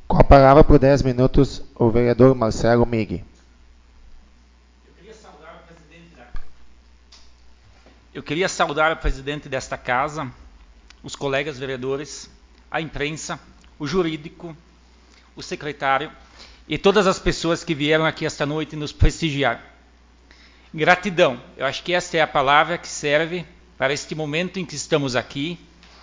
Com a palavra por 10 minutos, o vereador Marcelo Mig. Eu queria saudar o presidente desta casa, os colegas vereadores, a imprensa, o jurídico, o secretário e todas as pessoas que vieram aqui esta noite nos prestigiar. Gratidão, eu acho que esta é a palavra que serve para este momento em que estamos aqui.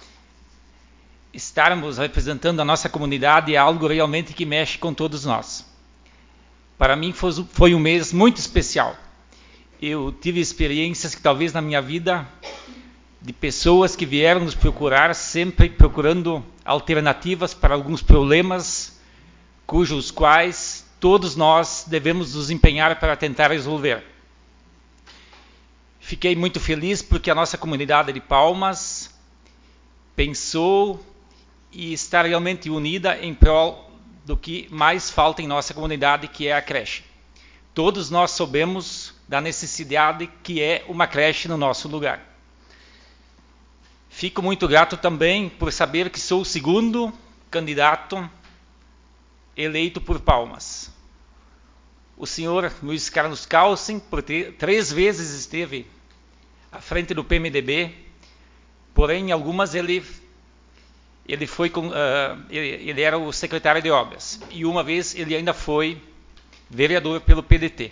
Estarmos representando a nossa comunidade é algo realmente que mexe com todos nós. Para mim foi um mês muito especial. Eu tive experiências que talvez na minha vida, de pessoas que vieram nos procurar, sempre procurando alternativas para alguns problemas, cujos quais todos nós devemos nos empenhar para tentar resolver. Fiquei muito feliz porque a nossa comunidade de Palmas pensou e está realmente unida em prol do que mais falta em nossa comunidade, que é a creche. Todos nós sabemos da necessidade que é uma creche no nosso lugar. Fico muito grato também por saber que sou o segundo candidato eleito por Palmas. O senhor Luiz Carlos Calcin, por 3 vezes esteve à frente do PMDB, porém, em algumas ele era o secretário de obras, e uma vez ele ainda foi vereador pelo PDT.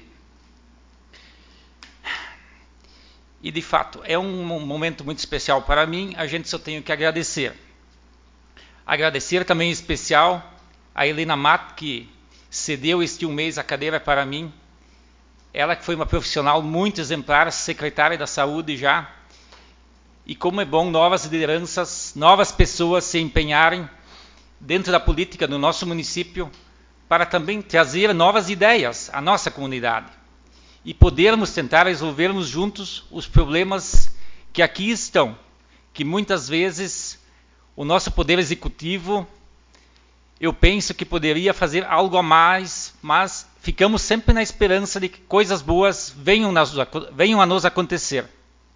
E, de fato, é um momento muito especial para mim, a gente só tem que agradecer. Agradecer também em especial a Helena Mato, que cedeu este um mês a cadeira para mim. Ela que foi uma profissional muito exemplar, secretária da Saúde já. E como é bom novas lideranças, novas pessoas se empenharem dentro da política do nosso município para também trazer novas ideias à nossa comunidade. E podermos tentar resolvermos juntos os problemas que aqui estão, que muitas vezes o nosso poder executivo, eu penso que poderia fazer algo a mais, mas ficamos sempre na esperança de que coisas boas venham a nos acontecer.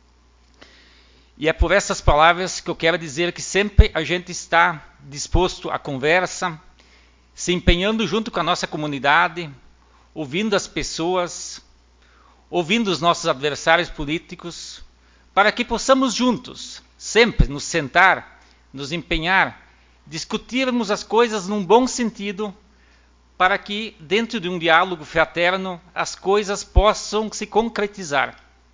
E é por essas palavras que eu quero dizer que sempre a gente está disposto à conversa, se empenhando junto com a nossa comunidade, ouvindo as pessoas, ouvindo os nossos adversários políticos, para que possamos juntos, sempre nos sentar, nos empenhar, discutirmos as coisas num bom sentido, para que, dentro de um diálogo fraterno, as coisas possam se concretizar.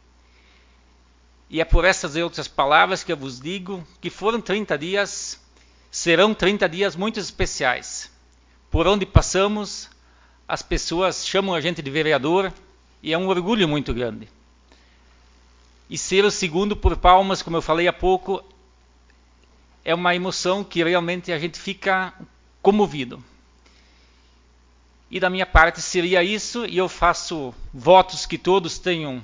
E é por essas e outras palavras que eu vos digo que foram 30 dias, serão 30 dias muito especiais. Por onde passamos, as pessoas chamam a gente de vereador, e é um orgulho muito grande. E ser o segundo por Palmas, como eu falei há pouco, é uma emoção que realmente a gente fica comovido. E da minha parte seria isso, e eu faço votos que todos tenham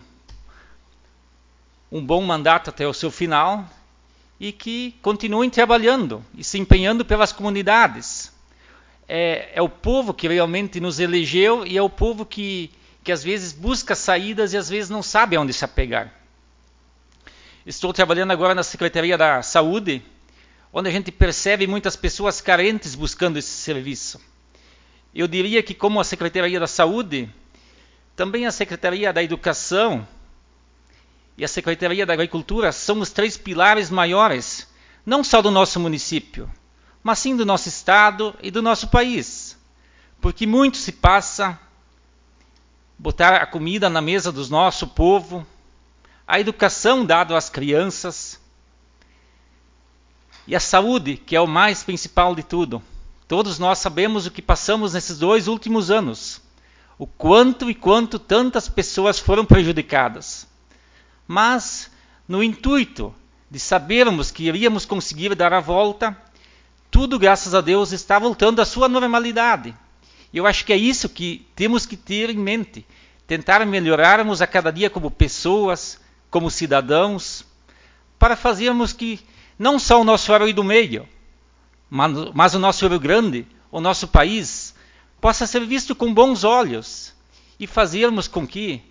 um bom mandato até o seu final, e que continuem trabalhando e se empenhando pelas comunidades. É o povo que realmente nos elegeu, e é o povo que às vezes busca saídas e às vezes não sabe aonde se apegar. Estou trabalhando agora na Secretaria da Saúde, onde a gente percebe muitas pessoas carentes buscando esse serviço. Eu diria que, como a Secretaria da Saúde, também a Secretaria da Educação e a Secretaria da Agricultura são os 3 pilares maiores, não só do nosso município, mas sim do nosso estado e do nosso país. Porque muito se passa botar a comida na mesa do nosso povo, a educação dada às crianças, e a saúde, que é o mais principal de tudo. Todos nós sabemos o que passamos nesses 2 últimos anos, o quanto tantas pessoas foram prejudicadas. Mas, no intuito de sabermos que iríamos conseguir dar a volta, tudo, graças a Deus, está voltando à sua normalidade. E eu acho que é isso que temos que ter em mente, tentar melhorarmos a cada dia como pessoas, como cidadãos, para fazermos que não só o nosso herói do meio, mas o nosso Rio Grande, o nosso país, possa ser visto com bons olhos e fazermos com que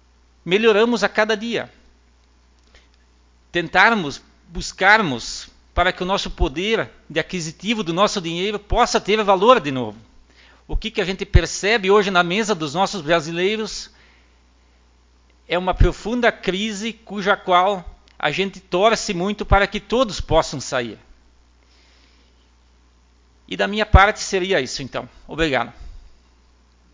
melhoramos a cada dia. Tentarmos, buscarmos para que o nosso poder de aquisitivo do nosso dinheiro possa ter valor de novo. O que a gente percebe hoje na mesa dos nossos brasileiros é uma profunda crise cuja qual a gente torce muito para que todos possam sair. E da minha parte seria isso então. Obrigado.